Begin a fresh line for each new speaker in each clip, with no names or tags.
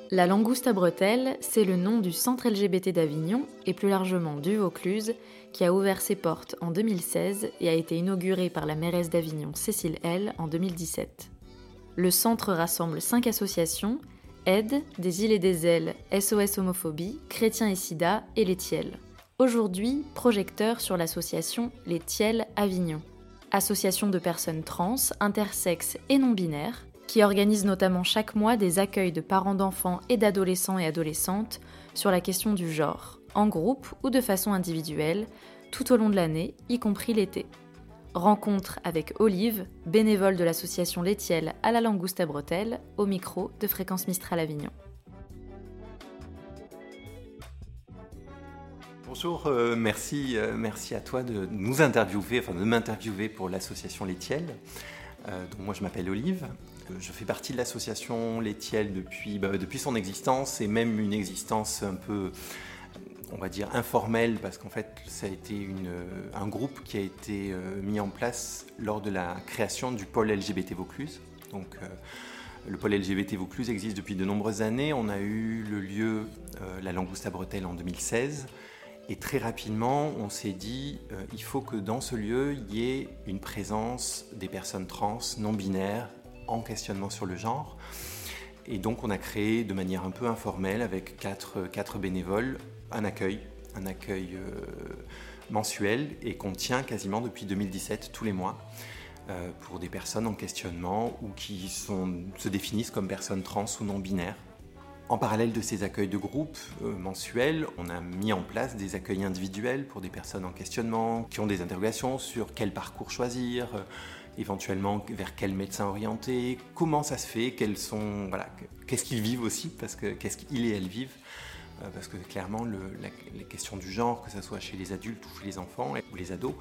La Langouste à bretelles, c'est le nom du centre LGBT d'Avignon et plus largement du Vaucluse, qui a ouvert ses portes en 2016 et a été inauguré par la mairesse d'Avignon Cécile L en 2017. Le centre rassemble 5 associations: Aide, des îles et des ailes, SOS Homophobie, Chrétiens et Sida et Les Tiels. Aujourd'hui, projecteur sur l'association Les Tiels Avignon, association de personnes trans, intersexes et non-binaires, qui organise notamment chaque mois des accueils de parents d'enfants et d'adolescents et adolescentes sur la question du genre, en groupe ou de façon individuelle, tout au long de l'année, y compris l'été. Rencontre avec Olive, bénévole de l'association Les Tiels à la Langouste à bretelles, au micro de Fréquence Mistral Avignon.
Bonjour, merci à toi de nous interviewer, de m'interviewer pour l'association Les Tiels. Donc moi je m'appelle Olive, je fais partie de l'association Les Tiels depuis son existence, et même une existence un peu, on va dire, informelle, parce qu'en fait ça a été un groupe qui a été mis en place lors de la création du pôle LGBT Vaucluse. Donc le pôle LGBT Vaucluse existe depuis de nombreuses années. On a eu le lieu, la Langouste à bretelles, en 2016. Et très rapidement, on s'est dit il faut que dans ce lieu, il y ait une présence des personnes trans, non-binaires, en questionnement sur le genre. Et donc, on a créé de manière un peu informelle, avec quatre bénévoles, un accueil mensuel, et qu'on tient quasiment depuis 2017, tous les mois, pour des personnes en questionnement ou qui se définissent comme personnes trans ou non-binaires. En parallèle de ces accueils de groupe mensuels, on a mis en place des accueils individuels pour des personnes en questionnement qui ont des interrogations sur quel parcours choisir, éventuellement vers quel médecin orienter, comment ça se fait, qu'est-ce qu'ils vivent aussi, parce que qu'est-ce qu'ils et elles vivent. Parce que clairement, les questions du genre, que ce soit chez les adultes ou chez les enfants ou les ados,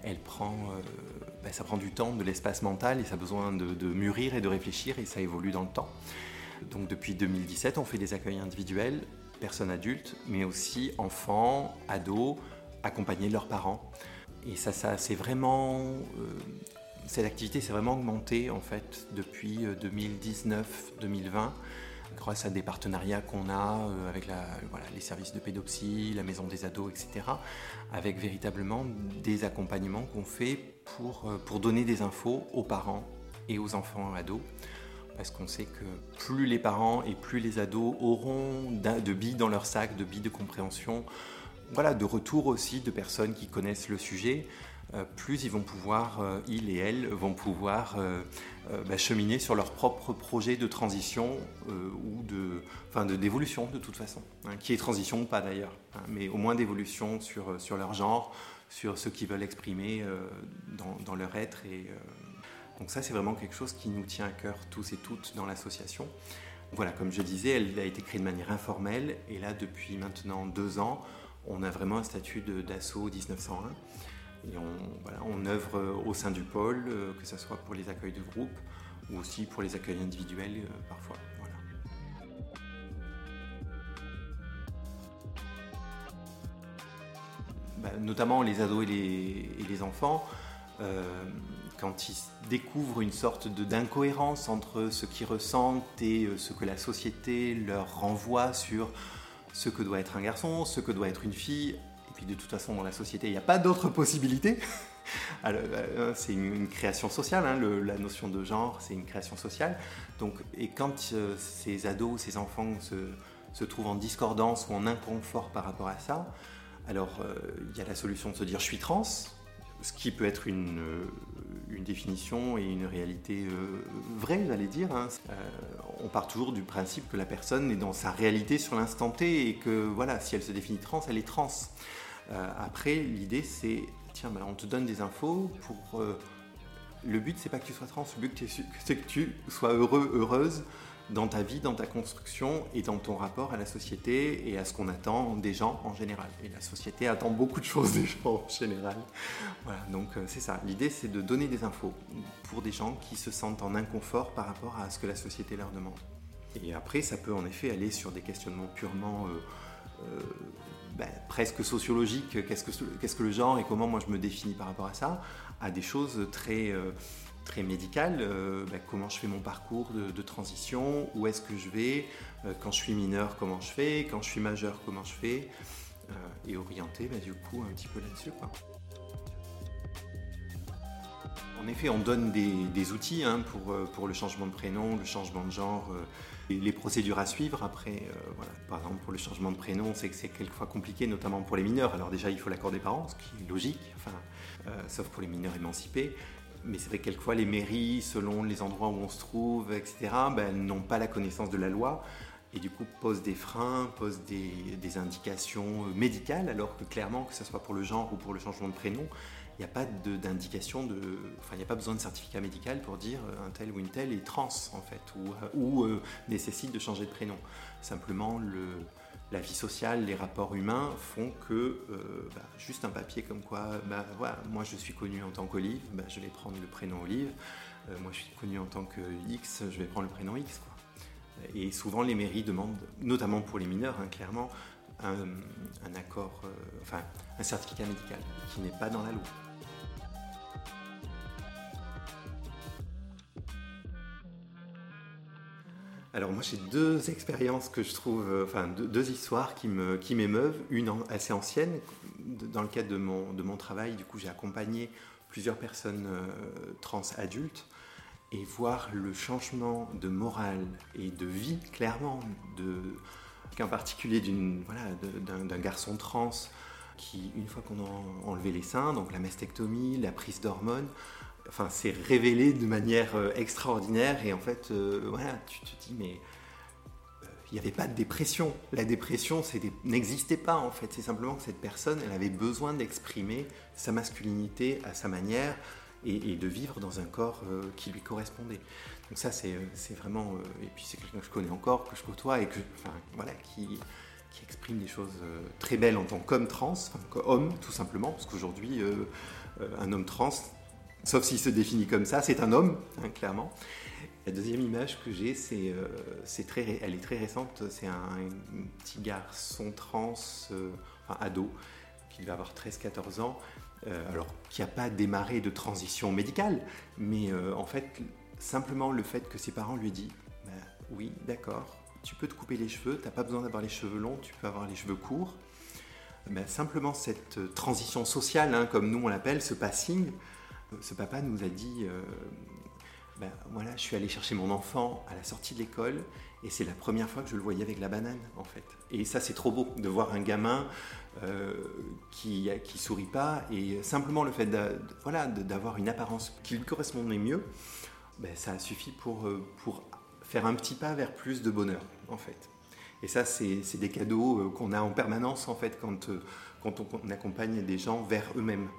ça prend du temps, de l'espace mental, et ça a besoin de mûrir et de réfléchir, et ça évolue dans le temps. Donc depuis 2017, on fait des accueils individuels, personnes adultes, mais aussi enfants, ados, accompagnés de leurs parents. Et c'est vraiment, cette activité s'est vraiment augmentée en fait depuis 2019-2020, grâce à des partenariats qu'on a avec les services de pédopsie, la maison des ados, etc., avec véritablement des accompagnements qu'on fait pour donner des infos aux parents et aux enfants ados. Parce qu'on sait que plus les parents et plus les ados auront de billes dans leur sac, de billes de compréhension, de retour aussi de personnes qui connaissent le sujet, plus ils et elles vont pouvoir cheminer sur leur propre projet de transition ou d'évolution de toute façon, qui est transition ou pas d'ailleurs, mais au moins d'évolution sur leur genre, sur ce qu'ils veulent exprimer dans leur être. Donc ça, c'est vraiment quelque chose qui nous tient à cœur tous et toutes dans l'association. Voilà, comme je disais, elle a été créée de manière informelle, et là, depuis maintenant 2 ans, on a vraiment un statut d'asso 1901. Et on œuvre au sein du pôle, que ce soit pour les accueils de groupe ou aussi pour les accueils individuels parfois. Voilà. Notamment les ados et les enfants, quand ils découvrent une sorte d'incohérence entre ce qu'ils ressentent et ce que la société leur renvoie sur ce que doit être un garçon, ce que doit être une fille, et puis de toute façon dans la société il n'y a pas d'autre possibilité. Alors, c'est une création sociale, la notion de genre, c'est une création sociale. Donc, et quand ces ados, ces enfants se trouvent en discordance ou en inconfort par rapport à ça, alors il y a la solution de se dire je suis trans, ce qui peut être une définition et une réalité vraie, j'allais dire. On part toujours du principe que la personne est dans sa réalité sur l'instant T, et que si elle se définit trans, elle est trans. Après, l'idée c'est, on te donne des infos pour... le but, c'est pas que tu sois trans, le but c'est que tu sois heureux, heureuse dans ta vie, dans ta construction et dans ton rapport à la société et à ce qu'on attend des gens en général. Et la société attend beaucoup de choses des gens en général. Voilà, donc c'est ça. L'idée, c'est de donner des infos pour des gens qui se sentent en inconfort par rapport à ce que la société leur demande. Et après, ça peut en effet aller sur des questionnements purement presque sociologiques. Qu'est-ce que le genre et comment moi je me définis par rapport à ça, à des choses très très médical. Comment je fais mon parcours de transition, où est-ce que je vais, quand je suis mineur, comment je fais, quand je suis majeur, comment je fais, et orienté du coup un petit peu là-dessus, quoi. En effet, on donne des outils pour le changement de prénom, le changement de genre, et les procédures à suivre. Après, par exemple, pour le changement de prénom, c'est que c'est quelquefois compliqué, notamment pour les mineurs. Alors déjà, il faut l'accord des parents, ce qui est logique, sauf pour les mineurs émancipés. Mais c'est vrai que quelquefois, les mairies, selon les endroits où on se trouve, etc., n'ont pas la connaissance de la loi. Et du coup, posent des freins, posent des indications médicales, alors que clairement, que ce soit pour le genre ou pour le changement de prénom, il n'y a pas d'indication, il n'y a pas besoin de certificat médical pour dire un tel ou une telle est trans, en fait, ou nécessite de changer de prénom. Simplement, la vie sociale, les rapports humains font que juste un papier comme quoi, moi je suis connu en tant qu'Olive, je vais prendre le prénom Olive, moi je suis connu en tant que X, je vais prendre le prénom X, quoi. Et souvent les mairies demandent, notamment pour les mineurs, clairement, un accord, un certificat médical qui n'est pas dans la loi. Alors moi j'ai deux expériences que je trouve, deux histoires qui m'émeuvent. Une assez ancienne, dans le cadre de mon travail, du coup j'ai accompagné plusieurs personnes trans adultes, et voir le changement de morale et de vie, clairement, en particulier d'un garçon trans qui, une fois qu'on a enlevé les seins, donc la mastectomie, la prise d'hormones, s'est révélé de manière extraordinaire. Et en fait, tu te dis, mais il n'y avait pas de dépression. La dépression, n'existait pas, en fait. C'est simplement que cette personne, elle avait besoin d'exprimer sa masculinité à sa manière, et de vivre dans un corps qui lui correspondait. Donc ça, c'est vraiment... et puis c'est quelqu'un que je connais encore, que je côtoie, et qui exprime des choses très belles en tant qu'homme trans, qu'homme, tout simplement, parce qu'aujourd'hui, un homme trans, sauf s'il se définit comme ça, c'est un homme, clairement. La deuxième image que j'ai, elle est très récente, c'est un petit garçon trans, ado, qui devait avoir 13-14 ans, qui n'a pas démarré de transition médicale, mais en fait, simplement le fait que ses parents lui disent oui, d'accord, tu peux te couper les cheveux, tu n'as pas besoin d'avoir les cheveux longs, tu peux avoir les cheveux courts. Simplement cette transition sociale, comme nous on l'appelle, ce passing, ce papa nous a dit je suis allé chercher mon enfant à la sortie de l'école, et c'est la première fois que je le voyais avec la banane, en fait. Et ça, c'est trop beau de voir un gamin qui sourit pas, et simplement le fait d'avoir une apparence qui lui correspondait mieux, ça a suffi pour faire un petit pas vers plus de bonheur, en fait. Et ça, c'est des cadeaux qu'on a en permanence, en fait, quand on accompagne des gens vers eux-mêmes.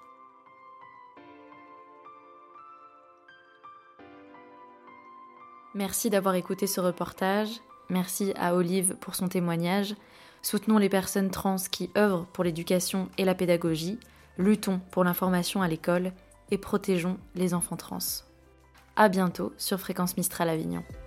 Merci d'avoir écouté ce reportage. Merci à Olive pour son témoignage. Soutenons les personnes trans qui œuvrent pour l'éducation et la pédagogie. Luttons pour l'information à l'école et protégeons les enfants trans. À bientôt sur Fréquence Mistral Avignon.